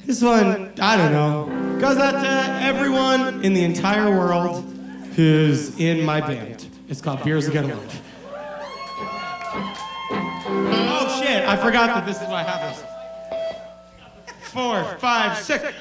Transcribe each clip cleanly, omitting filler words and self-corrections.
This one, I don't know, goes out to everyone in the entire world who's in my band. It's called Beers Again Lunch. Oh shit, I forgot that this is why I have this. 4, 5, 6.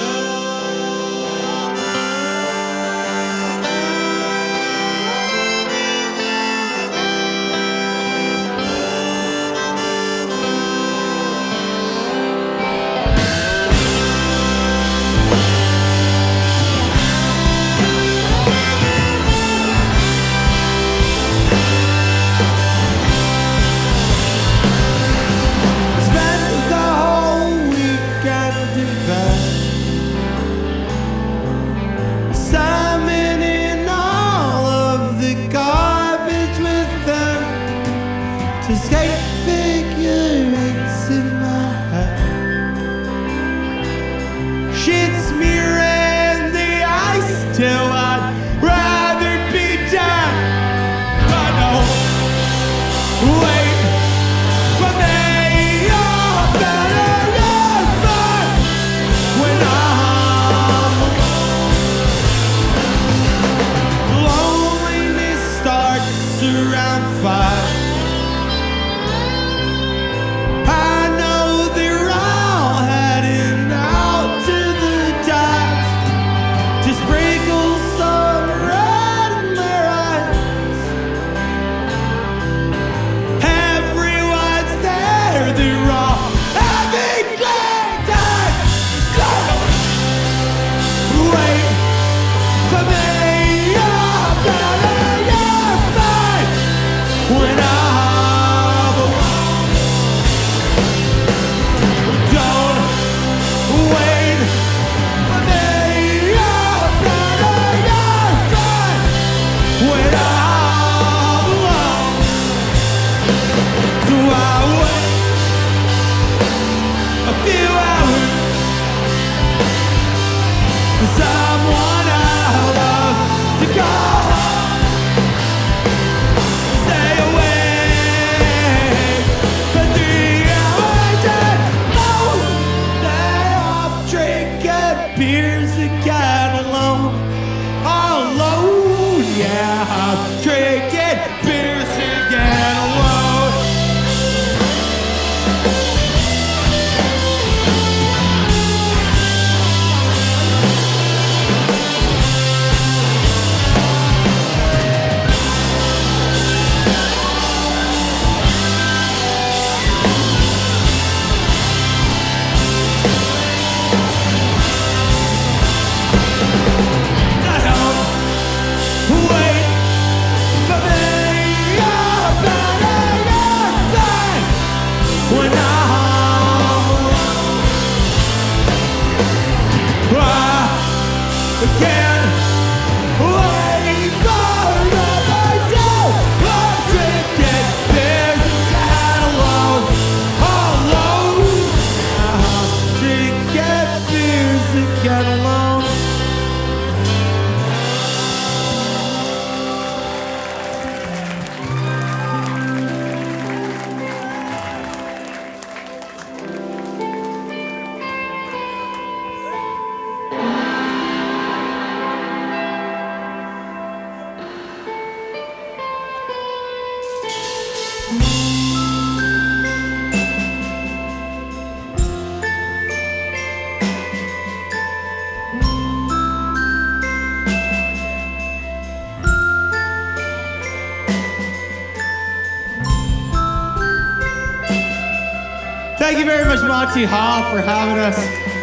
Thank you very much, Monty Hall, for having us.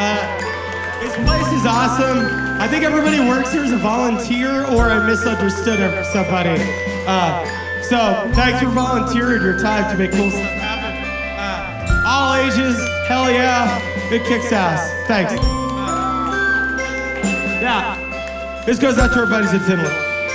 This place is awesome. I think everybody works here as a volunteer, or I misunderstood somebody. So thanks for volunteering your time to make cool stuff happen. All ages, hell yeah, it kicks ass. Thanks. Yeah, this goes out to our buddies in Finland.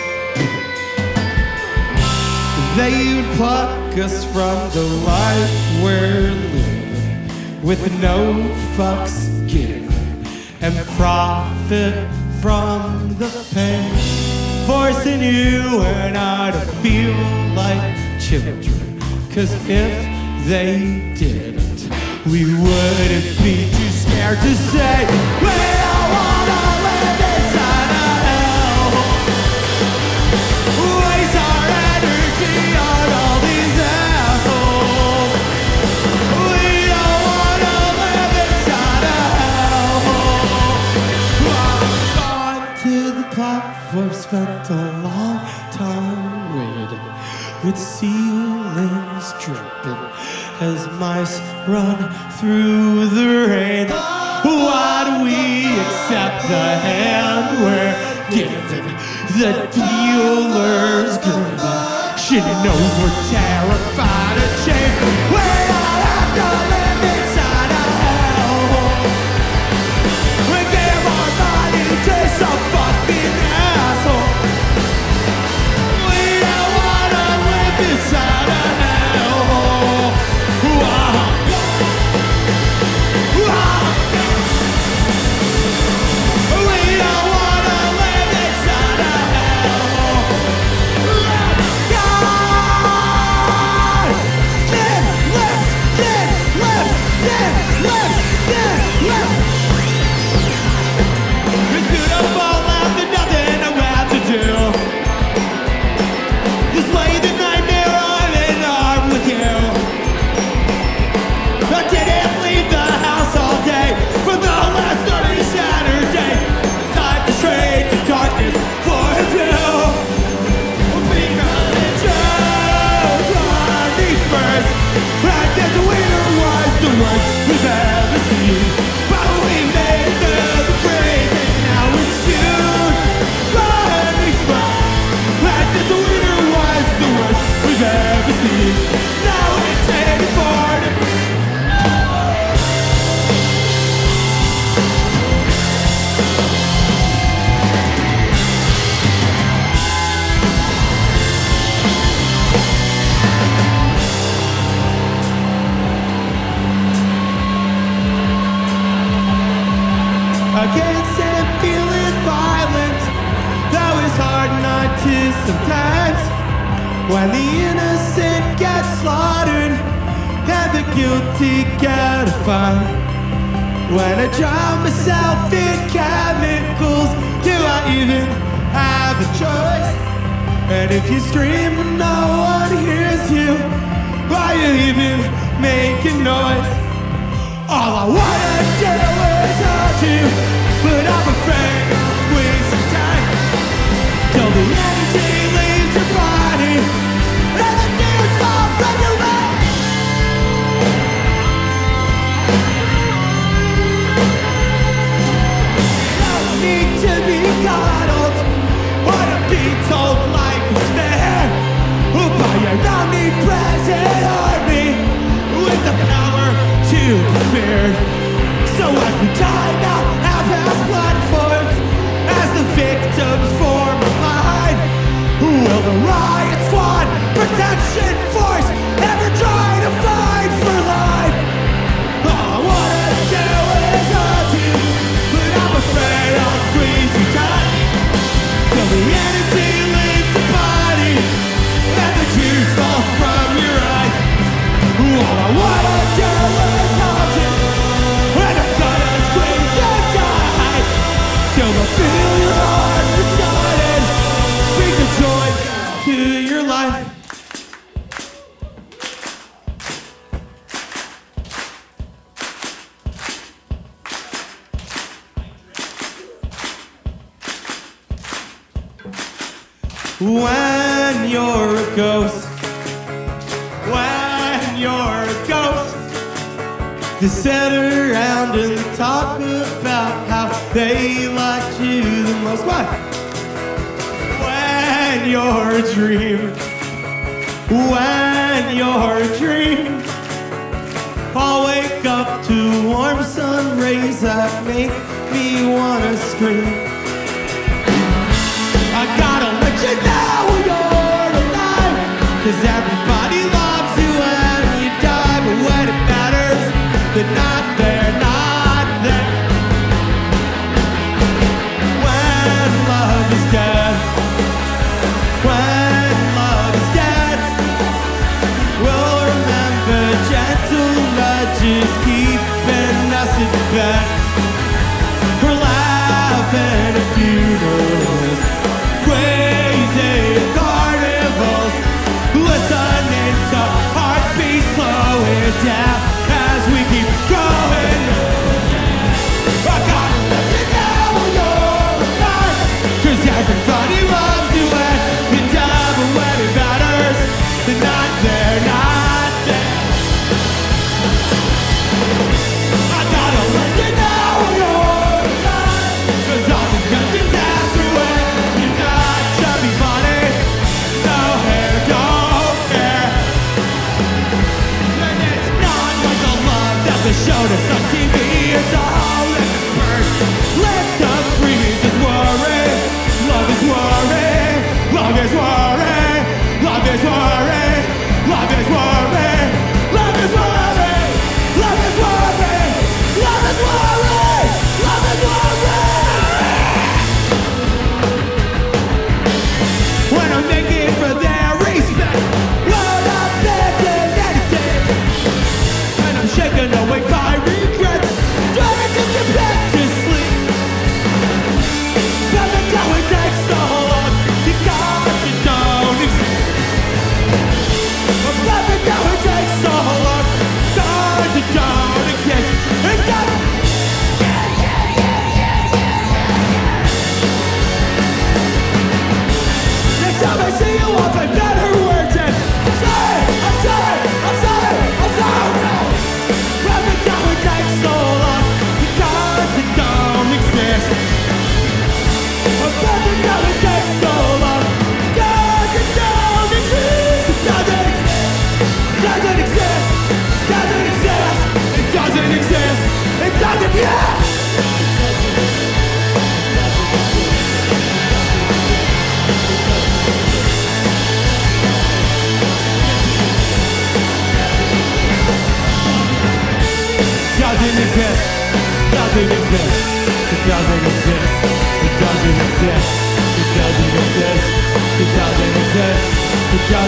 They would pluck us from the life we're living, with no fucks given, and profit from the pain, forcing you and I to feel like children. 'Cause if they didn't, we wouldn't be too scared dare to say we don't wanna live inside a hellhole. Waste our energy on all these assholes. We don't wanna live inside a hellhole. I've gone to the platform, spent a long time waiting, with ceilings dripping as mice run through the rain. Why do we accept the hand we're given? The dealer's grin. She knows we're terrified of change. We all have to live inside a hellhole. We give our money to some fucking asshole. We don't wanna live inside a hellhole. We don't wanna live inside a hellhole. God! Thin lips, thin lips, thin lips, thin lips. It's beautiful after nothing I have to do. Just lay the night there, I'm in love with you. I didn't leave the house all day for the last 30 Saturday. Time to trade the darkness for a view. Because it's you, me first. I guess the winner was the worst we've ever seen. But we made it through the breeze, and now it's you, me first. I guess the winner was the worst we've ever seen. Now it's 84 degrees. I can't stand feeling violent, though it's hard not to sometimes. When the innocent get slaughtered and the guilty get a fine. When I drown myself in chemicals, do I even have a choice? And if you scream and no one hears you, why you even making noise? All I wanna do is hold you, but I'm afraid I'll squeeze some time till the energy leaves your body and the tears fall from your eyes. No need to be coddled, wanna be told life is fair by an omnipresent army with the power to be feared. So as we die now, half-ass platforms, as the victims form a line, will the riot squad, protection force, ever try to fight for life? All I wanna do is hug you, but I'm afraid I'll squeeze you tight till the energy leaves your body and the tears fall from your eyes. All I wanna do is hug you, and I'm gonna scream to die till I feel your heart beside it. Bring the joy to your life. When you're a ghost, when you're a ghost, they sit around and talk about how they liked you the most. What? When you're a dream, when you're a dream, I'll wake up to warm sun rays that make me wanna scream. I gotta let you know you're alive, 'cause everybody loves you when you die, but when it matters, they're not there, not there. When love is dead, when love is dead, we'll remember gentle nudges keeping us in bed.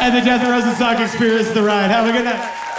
and the Death Rosenstock Experience, The Ride. Have a good night.